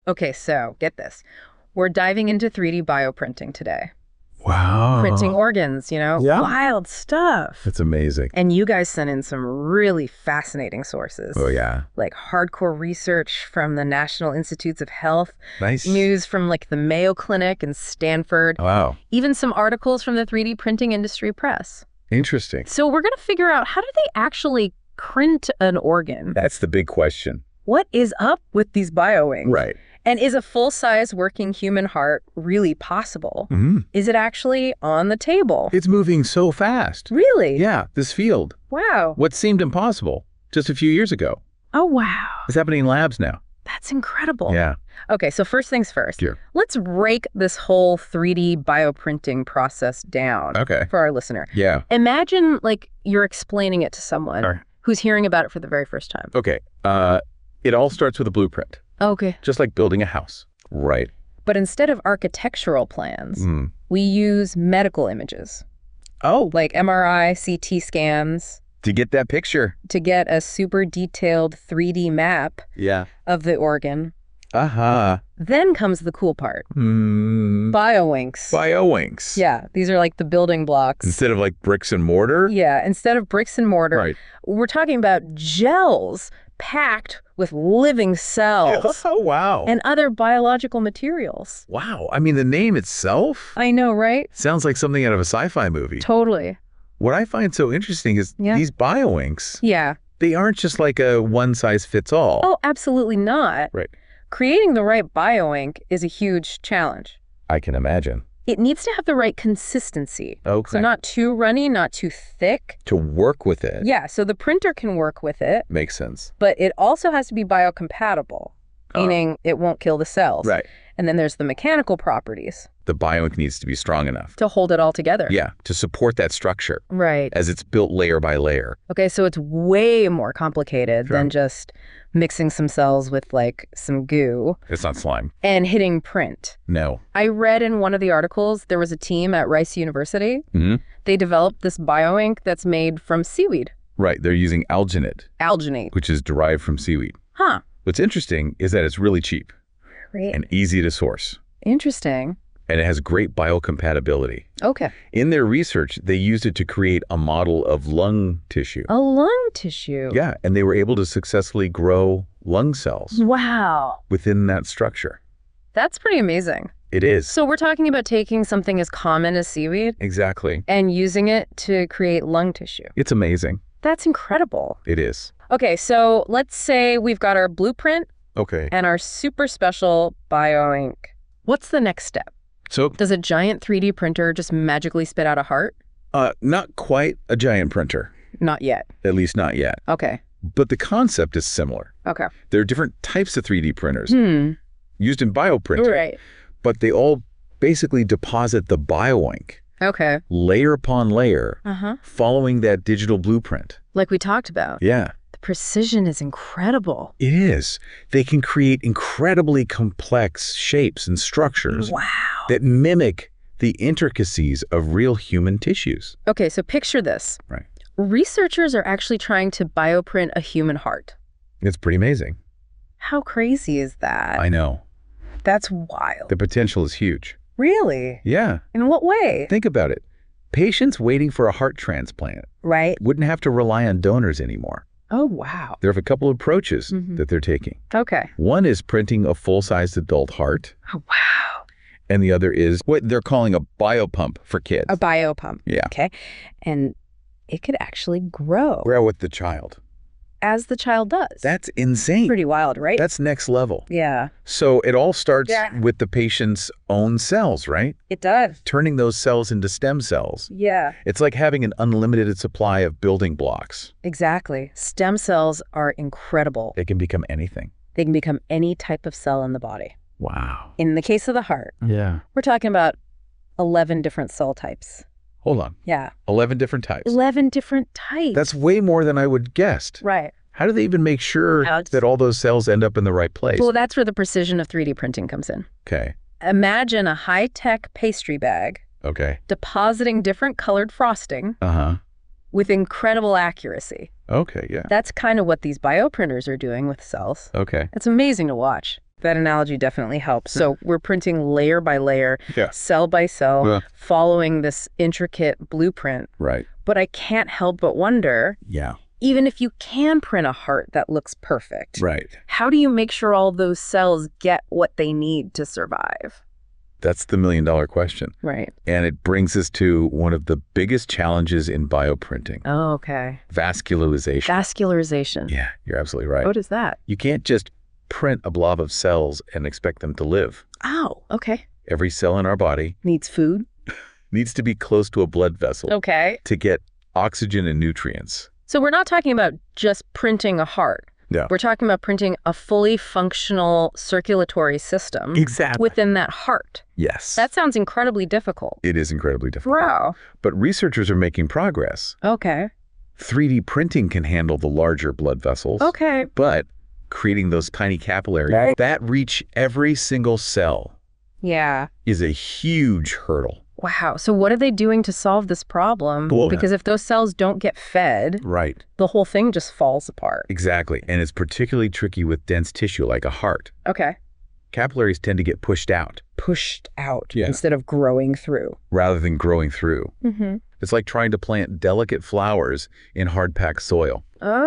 Okay, so get this. We're diving into 3D bioprinting today. Wow. Printing organs, Yeah. wild stuff. It's amazing. And you guys sent in some really fascinating sources. Oh, yeah. Like hardcore research from the National Institutes of Health, Nice. news from like the Mayo Clinic and Stanford, Wow. even some articles from the 3D printing industry press. Interesting. So we're going to figure out, how do they actually print an organ? That's the big question. What is up with these bioinks? Right. And is a full-size working human heart really possible? Mm-hmm. Is it actually on the table? It's moving so fast. Really? Yeah, this field. Wow. What seemed impossible just a few years ago Oh, wow. is happening in labs now. That's incredible. Yeah. Okay, so first things first. Sure. Let's break this whole 3D bioprinting process down Okay. for our listener. Yeah. Imagine like you're explaining it to someone All right. who's hearing about it for the very first time. Okay. It all starts with a blueprint, Okay. just like building a house. Right. But instead of architectural plans, Mm. we use medical images, Oh, like MRI, CT scans, to get that picture. to get a super detailed 3D map Yeah. of the organ. Uh-huh. Then comes the cool part. Mm. Bioinks. Bioinks. Yeah, these are like the building blocks. Instead of like bricks and mortar. Yeah, instead of bricks and mortar, Right. we're talking about gels packed with living cells Oh, wow. and other biological materials. Wow. I mean, the name itself I know, right? sounds like something out of a sci-fi movie. Totally. What I find so interesting is Yeah. these bioinks, Yeah. they aren't just like a one-size-fits-all. Oh, absolutely not. Right. Creating the right bioink is a huge challenge. I can imagine. It needs to have the right consistency. Okay. So not too runny, not too thick. To work with it. Yeah, so the printer can work with it, Makes sense. but it also has to be biocompatible, meaning it won't kill the cells. Right. And then there's the mechanical properties The bioink needs to be strong enough. to hold it all together. Yeah, to support that structure Right. as it's built layer by layer. Okay, so it's way more complicated Sure. than just mixing some cells with like some goo It's not slime. and hitting print. No. I read in one of the articles there was a team at Rice University. Hmm. They developed this bioink that's made from seaweed, Right. They're using alginate, alginate. which is derived from seaweed. Huh. What's interesting is that it's really cheap Great. and easy to source, Interesting. and it has great biocompatibility. Okay. In their research, they used it to create a model of lung tissue. A lung tissue. Yeah, and they were able to successfully grow lung cells Wow. within that structure. That's pretty amazing. It is. So we're talking about taking something as common as seaweed Exactly. and using it to create lung tissue. It's amazing. That's incredible. It is. Okay, so let's say we've got our blueprint Okay. and our super special bioink. What's the next step? So, Does a giant 3D printer just magically spit out a heart? not quite a giant printer, Not yet. at least not yet. Okay. But the concept is similar. Okay. There are different types of 3D printers used in Right. bioprinting, but they all basically deposit the bioink Okay. layer upon layer, Uh-huh. following that digital blueprint. Like we talked about. Yeah. The precision is incredible. It is. They can create incredibly complex shapes and structures Wow. that mimic the intricacies of real human tissues. Okay, so picture this. Right. Researchers are actually trying to bioprint a human heart. It's pretty amazing. How crazy is that? I know. That's wild. The potential is huge. Really? Yeah. In what way? Think about it. Patients waiting for a heart transplant Right? wouldn't have to rely on donors anymore. Oh, wow. There are a couple of approaches Mhm. that they're taking. Okay. One is printing a full-sized adult heart, Oh, wow. and the other is what they're calling a biopump for kids. A biopump. Yeah. Okay. And it could actually grow Grow with the child. as the child does. That's insane. pretty wild, right? That's next level. Yeah, So it all starts Yeah. with the patient's own cells, right? it does. Turning those cells into stem cells. Yeah, It's like having an unlimited supply of building blocks. exactly. Stem cells are incredible. They can become anything. They can become any type of cell in the body. Wow. In the case of the heart, Yeah. we're talking about 11 different cell types. Hold on. Yeah, 11 different types. 11 different types. That's way more than I would guessed. right. How do they even make sure How it's- that all those cells end up in the right place? Well, that's where the precision of 3D printing comes in. Okay. Imagine a high-tech pastry bag Okay. depositing different colored frosting Uh-huh. with incredible accuracy. Okay, yeah. That's kind of what these bioprinters are doing with cells. Okay. It's amazing to watch. That analogy definitely helps. So we're printing layer by layer, Yeah. cell by cell, Yeah. following this intricate blueprint. Right. But I can't help but wonder, Yeah. even if you can print a heart that looks perfect, Right. how do you make sure all those cells get what they need to survive? That's the million-dollar question. Right. And it brings us to one of the biggest challenges in bioprinting, Oh, okay. vascularization. Vascularization. Yeah, you're absolutely right. What is that? You can't just print a blob of cells and expect them to live. Oh, okay. Every cell in our body Needs food. needs to be close to a blood vessel Okay. to get oxygen and nutrients. So we're not talking about just printing a heart. Yeah. We're talking about printing a fully functional circulatory system Exactly. within that heart. Yes. That sounds incredibly difficult. It is incredibly difficult. Wow. But researchers are making progress. Okay. 3D printing can handle the larger blood vessels. Okay. But creating those tiny capillaries Right. that reach every single cell Yeah. is a huge hurdle. Wow. So what are they doing to solve this problem? Well, Because if those cells don't get fed, Right. the whole thing just falls apart. Exactly. And it's particularly tricky with dense tissue like a heart. Okay. Capillaries tend to get pushed out Pushed out Yeah. instead of growing through. rather than growing through. Mm-hmm. It's like trying to plant delicate flowers in hard-packed soil.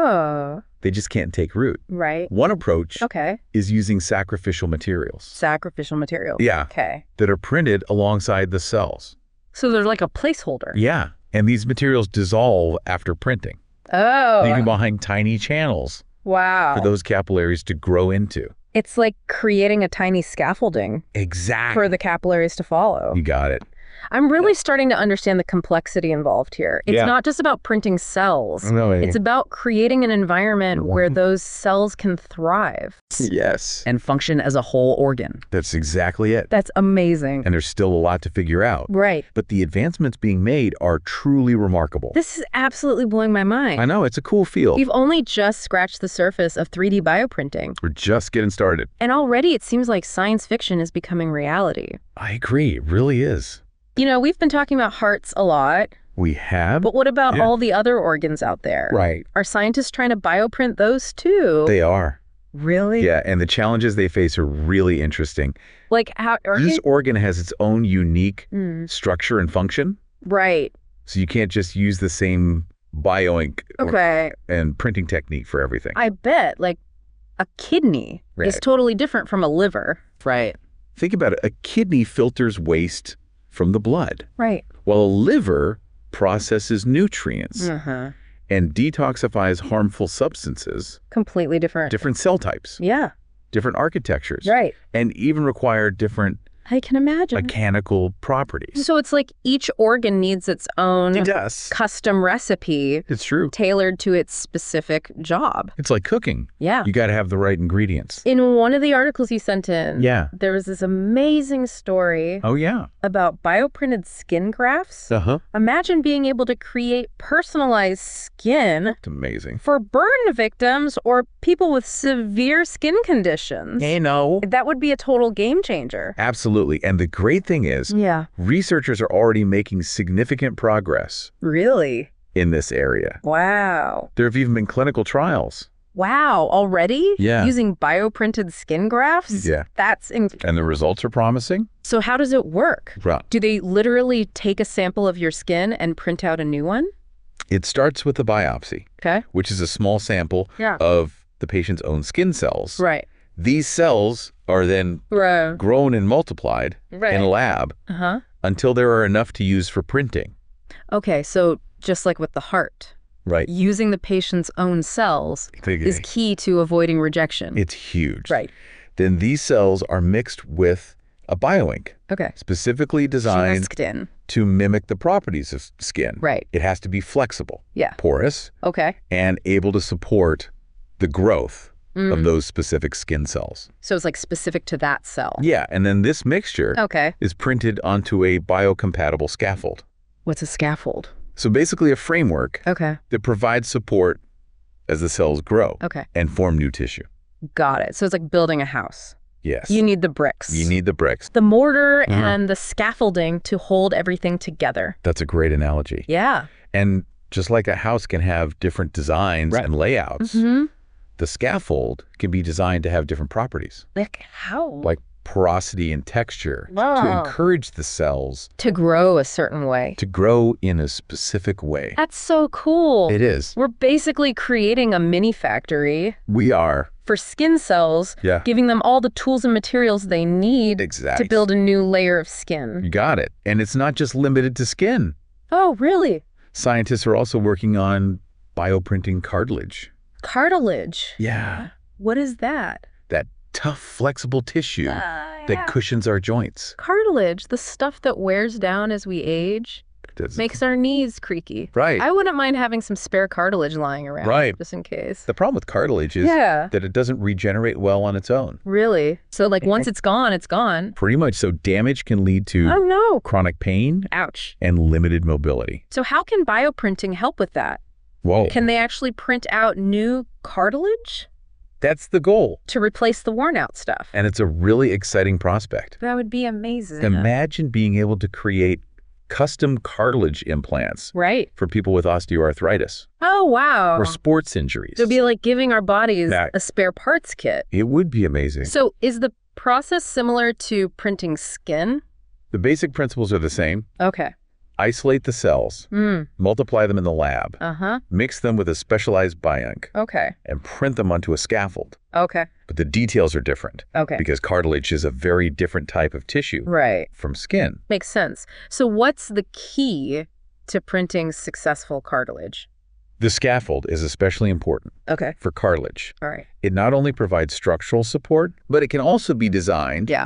Oh, They just can't take root. right. One approach Okay. is using sacrificial materials Sacrificial material. Yeah. Okay. that are printed alongside the cells. So they're like a placeholder. Yeah. And these materials dissolve after printing, Oh, leaving behind tiny channels wow. for those capillaries to grow into. It's like creating a tiny scaffolding Exactly. for the capillaries to follow. You got it. I'm really starting to understand the complexity involved here. It's Yeah. not just about printing cells. No, It's about creating an environment where those cells can thrive yes. and function as a whole organ. That's exactly it. That's amazing. And there's still a lot to figure out. Right. But the advancements being made are truly remarkable. This is absolutely blowing my mind. I know, it's a cool field. We've only just scratched the surface of 3D bioprinting. We're just getting started. And already it seems like science fiction is becoming reality. I agree, it really is. You know, we've been talking about hearts a lot, We have? but what about Yeah. all the other organs out there? Right. Are scientists trying to bioprint those too? They are. Really? Yeah, and the challenges they face are really interesting. Like how? Each organ has its own unique Mm, structure and function, right. so you can't just use the same bioink Okay. and printing technique for everything. I bet like a kidney is Right. totally different from a liver. Right. Think about it. A kidney filters waste from the blood, Right. while a liver processes nutrients Uh-huh. and detoxifies harmful substances, Completely different. different cell types, Yeah. different architectures, Right. and even require different I can imagine. mechanical properties. So it's like each organ needs its own does. custom recipe It's true. tailored to its specific job. It's like cooking. Yeah. You got to have the right ingredients. In one of the articles you sent in, Yeah. there was this amazing story Oh, yeah. about bioprinted skin grafts. Uh-huh. Imagine being able to create personalized skin It's amazing. for burn victims or people with severe skin conditions. no. That would be a total game changer. Absolutely. And the great thing is, Yeah. researchers are already making significant progress Really? in this area. Wow. There have even been clinical trials. Wow, already? Yeah. Using bioprinted skin grafts? Yeah. That's And the results are promising? So how does it work? Right. Do they literally take a sample of your skin and print out a new one? It starts with a biopsy, Okay. which is a small sample Yeah. of the patient's own skin cells. Right. These cells are then Right. grown and multiplied Right. in a lab Uh-huh. until there are enough to use for printing. Okay, so just like with the heart, Right. using the patient's own cells is key to avoiding rejection. It's huge. Right. Then these cells are mixed with a bioink, Okay. specifically designed Just in. to mimic the properties of skin. Right. It has to be flexible, Yeah. porous, Okay. and able to support the growth Mm. of those specific skin cells. So it's like specific to that cell. Yeah, and then this mixture Okay. is printed onto a biocompatible scaffold. What's a scaffold? So basically a framework Okay. that provides support as the cells grow Okay. and form new tissue. Got it. So it's like building a house. Yes. You need the bricks. You need the bricks. the mortar Uh-huh. and the scaffolding to hold everything together. That's a great analogy. Yeah. And just like a house can have different designs Right. and layouts, Mm-hmm. The scaffold can be designed to have different properties, Like how? like porosity and texture, to Wow. encourage the cells To grow a certain way. to grow in a specific way. That's so cool. It is. We're basically creating a mini factory We are. for skin cells, Yeah. giving them all the tools and materials they need Exactly. to build a new layer of skin. You got it. And it's not just limited to skin. Oh, really? Scientists are also working on bioprinting cartilage. Cartilage. Yeah. What is that? That tough, flexible tissue that cushions our joints. Cartilage, the stuff that wears down as we age, That's makes our knees creaky. right. I wouldn't mind having some spare cartilage lying around, Right. just in case. The problem with cartilage is Yeah, that it doesn't regenerate well on its own. really. So, like, once it's gone, it's gone. Pretty much. So damage can lead to Oh, no. chronic pain Ouch. and limited mobility. So how can bioprinting help with that? Whoa. Can they actually print out new cartilage That's the goal. to replace the worn out stuff? And it's a really exciting prospect. That would be amazing. Imagine being able to create custom cartilage implants Right. for people with osteoarthritis Oh, wow. or sports injuries. So it'd be like giving our bodies That- a spare parts kit. It would be amazing. So is the process similar to printing skin? The basic principles are the same. Okay. Isolate the cells, multiply them in the lab, Uh-huh. mix them with a specialized bioink, Okay. and print them onto a scaffold. Okay. But the details are different Okay. because cartilage is a very different type of tissue Right. from skin. Makes sense. So what's the key to printing successful cartilage? The scaffold is especially important Okay. for cartilage. All right. It not only provides structural support, but it can also be designed Yeah.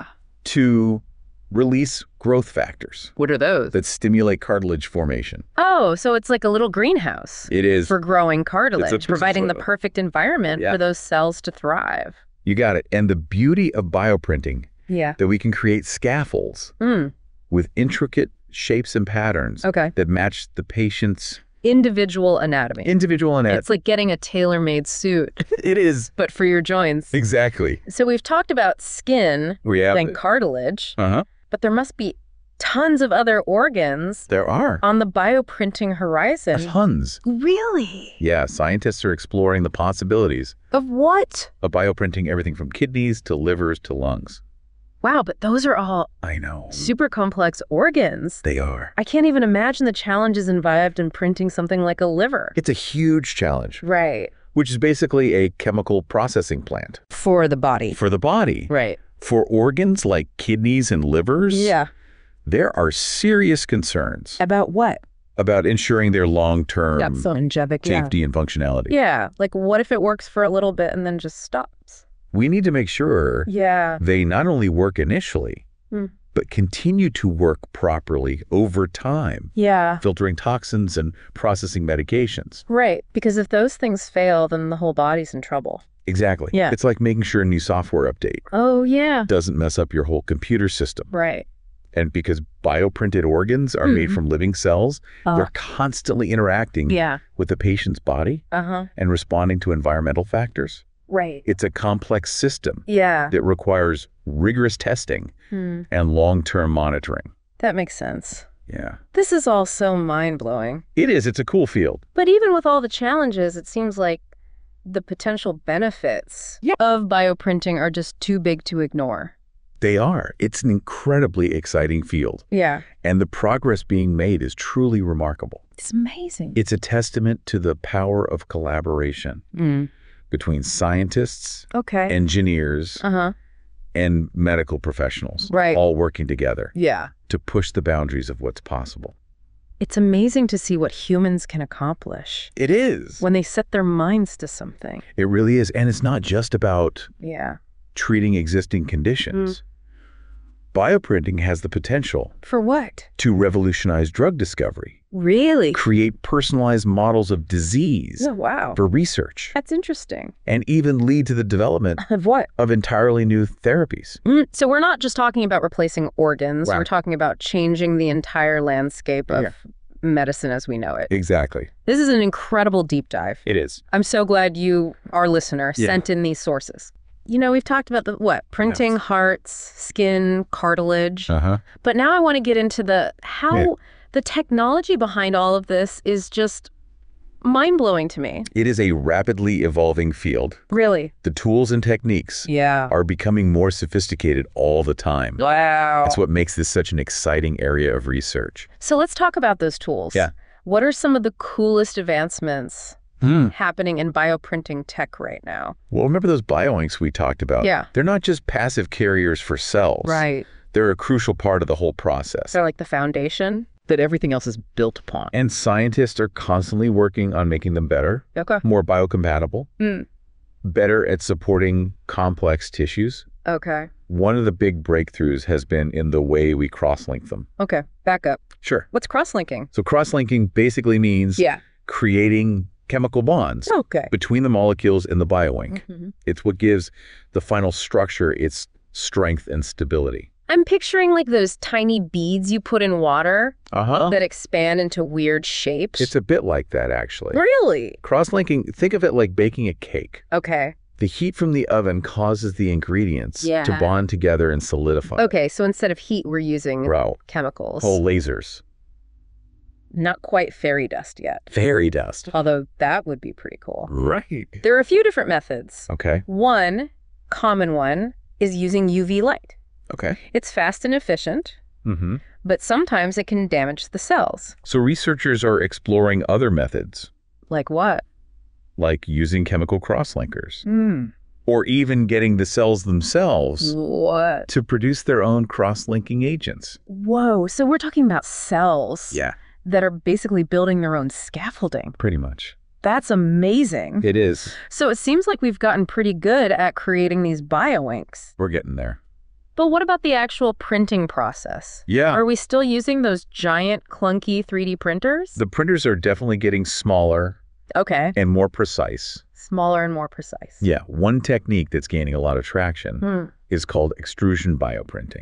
to release growth factors What are those? that stimulate cartilage formation. Oh, so it's like a little greenhouse It is. for growing cartilage, providing the sort of- perfect environment Yeah. for those cells to thrive. You got it. And the beauty of bioprinting, Yeah. that we can create scaffolds with intricate shapes and patterns Okay. that match the patient's Individual anatomy. individual anatomy. It's like getting a tailor-made suit, It is. but for your joints. Exactly. So we've talked about skin We have. and cartilage, Uh-huh. but there must be tons of other organs There are. on the bioprinting horizon. Tons. Really? Yeah, scientists are exploring the possibilities Of what? of bioprinting everything from kidneys to livers to lungs. Wow, but those are all I know. super complex organs. They are. I can't even imagine the challenges involved in printing something like a liver. It's a huge challenge, Right. which is basically a chemical processing plant For the body. for the body. Right. For organs like kidneys and livers, Yeah. there are serious concerns About what? about ensuring their long-term That's so angelic. safety and functionality. Yeah. Like, what if it works for a little bit and then just stops? We need to make sure Yeah. they not only work initially, Hmm. but continue to work properly over time, Yeah. filtering toxins and processing medications. Right. Because if those things fail, then the whole body's in trouble. Exactly. Yeah. It's like making sure a new software update Oh, yeah. doesn't mess up your whole computer system. Right. And because bioprinted organs are made from living cells, they're constantly interacting Yeah. with the patient's body Uh-huh. and responding to environmental factors. Right. It's a complex system Yeah. that requires rigorous testing and long-term monitoring. That makes sense. Yeah. This is all so mind-blowing. It is. It's a cool field. But even with all the challenges, it seems like the potential benefits of bioprinting are just too big to ignore. They are. It's an incredibly exciting field. Yeah. And the progress being made is truly remarkable. It's amazing. It's a testament to the power of collaboration between scientists, Okay. engineers, Uh-huh. and medical professionals, Right. all working together Yeah. to push the boundaries of what's possible. It's amazing to see what humans can accomplish It is. when they set their minds to something. It really is. And it's not just about Yeah. treating existing conditions. Bioprinting has the potential For what? to revolutionize drug discovery, Really? create personalized models of disease Oh, wow. for research, That's interesting. and even lead to the development Of what? of entirely new therapies. So we're not just talking about replacing organs. Wow. We're talking about changing the entire landscape of medicine as we know it. Exactly. This is an incredible deep dive. It is. I'm so glad you, our listener, Yeah. sent in these sources. You know, we've talked about printing Yes. hearts, skin, cartilage. Uh-huh. But now I want to get into how Yeah. the technology behind all of this is just mind-blowing to me. It is a rapidly evolving field. Really? The tools and techniques are becoming more sophisticated all the time. Wow. That's what makes this such an exciting area of research. So let's talk about those tools. Yeah. What are some of the coolest advancements happening in bioprinting tech right now? Well, remember those bioinks we talked about? Yeah. They're not just passive carriers for cells. Right. They're a crucial part of the whole process. They're like the foundation that everything else is built upon. And scientists are constantly working on making them better, more biocompatible, better at supporting complex tissues. Okay. One of the big breakthroughs has been in the way we cross-link them. Okay, back up. Sure. What's cross-linking? So cross-linking basically means creating chemical bonds between the molecules in the bioink. It's what gives the final structure its strength and stability. I'm picturing like those tiny beads you put in water Uh-huh. that expand into weird shapes. It's a bit like that, actually. Really? Cross-linking, think of it like baking a cake. Okay. The heat from the oven causes the ingredients Yeah. to bond together and solidify. Okay, so instead of heat, we're using Bro. chemicals. Whole lasers. Not quite fairy dust yet, Fairy dust. although that would be pretty cool. Right. There are a few different methods. Okay. One common one is using UV light. Okay. It's fast and efficient, Mm-hmm. but sometimes it can damage the cells. So researchers are exploring other methods, Like what? like using chemical cross-linkers, or even getting the cells themselves What? to produce their own cross-linking agents. Whoa, so we're talking about cells Yeah, that are basically building their own scaffolding. pretty much. That's amazing. It is. So it seems like we've gotten pretty good at creating these bioinks. We're getting there. But what about the actual printing process? Yeah. Are we still using those giant, clunky 3D printers? The printers are definitely getting smaller Okay. and more precise. Smaller and more precise. Yeah, one technique that's gaining a lot of traction is called extrusion bioprinting.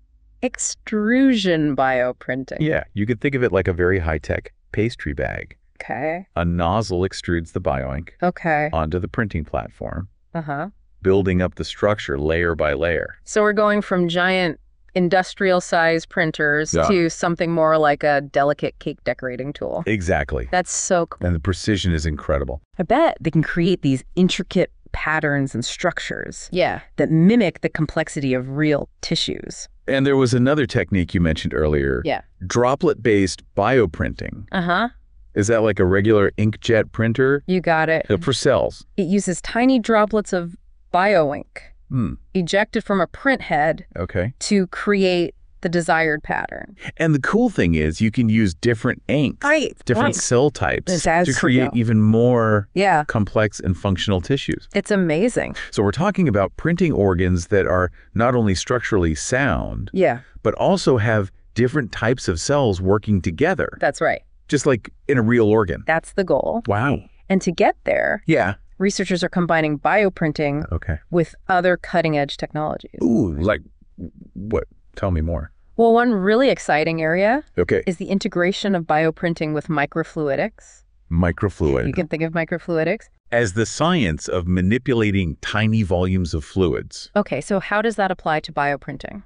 Extrusion bioprinting. Yeah, you could think of it like a very high-tech pastry bag. Okay. A nozzle extrudes the bioink Okay. onto the printing platform, Uh-huh. building up the structure layer by layer. So we're going from giant industrial-sized printers to something more like a delicate cake decorating tool. Exactly. That's so cool. And the precision is incredible. I bet they can create these intricate patterns and structures Yeah. that mimic the complexity of real tissues. And there was another technique you mentioned earlier. Yeah. Droplet-based bioprinting. Uh-huh. Is that like a regular inkjet printer You got it. for cells? It uses tiny droplets of bioink ejected from a print head Okay. to create the desired pattern. And the cool thing is you can use different inks, different cell types That's to create true. even more Yeah. complex and functional tissues. It's amazing. So we're talking about printing organs that are not only structurally sound, Yeah. but also have different types of cells working together, That's right. just like in a real organ. That's the goal. Wow. And to get there, Yeah. researchers are combining bioprinting Okay. with other cutting-edge technologies. Ooh, like what? Tell me more. Well, one really exciting area Okay. is the integration of bioprinting with microfluidics. Microfluid. You can think of microfluidics. As the science of manipulating tiny volumes of fluids. Okay, so how does that apply to bioprinting?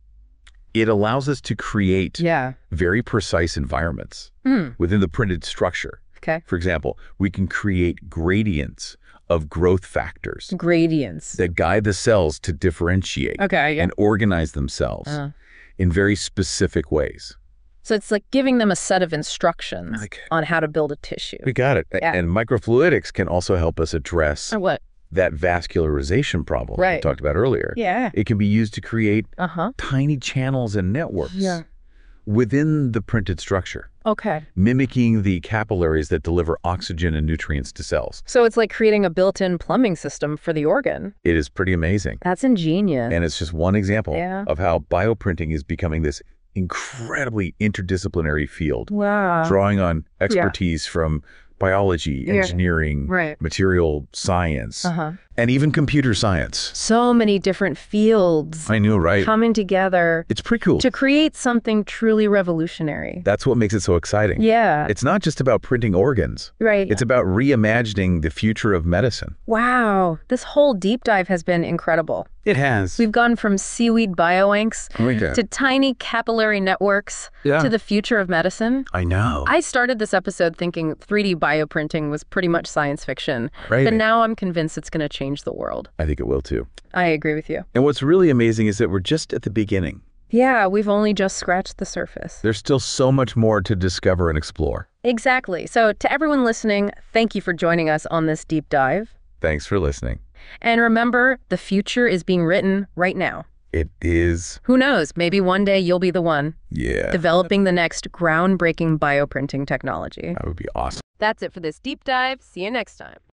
It allows us to create Yeah. very precise environments within the printed structure. Okay. For example, we can create gradients of growth factors Gradients. that guide the cells to differentiate Okay, yeah. and organize themselves in very specific ways. So it's like giving them a set of instructions on how to build a tissue. We got it. Yeah. And microfluidics can also help us address Or what? that vascularization problem we Right. talked about earlier. Yeah. It can be used to create Uh-huh. tiny channels and networks Yeah. within the printed structure, Okay. mimicking the capillaries that deliver oxygen and nutrients to cells. So it's like creating a built-in plumbing system for the organ. It is pretty amazing. That's ingenious. And it's just one example Yeah. of how bioprinting is becoming this incredibly interdisciplinary field, Wow. drawing on expertise from biology, engineering, Right. material science, Uh-huh. And even computer science. So many different fields. I know, right? Coming together. It's pretty cool. To create something truly revolutionary. That's what makes it so exciting. Yeah. It's not just about printing organs. Right. It's about reimagining the future of medicine. Wow. This whole deep dive has been incredible. It has. We've gone from seaweed bioinks to tiny capillary networks to the future of medicine. I know. I started this episode thinking 3D bioprinting was pretty much science fiction. Right. But now I'm convinced it's going to change the world. I think it will too. I agree with you. And what's really amazing is that we're just at the beginning. Yeah, we've only just scratched the surface. There's still so much more to discover and explore. Exactly. So to everyone listening, thank you for joining us on this deep dive. Thanks for listening. And remember, the future is being written right now. It is. Who knows? Maybe one day you'll be the one. Yeah. Developing the next groundbreaking bioprinting technology. That would be awesome. That's it for this deep dive. See you next time.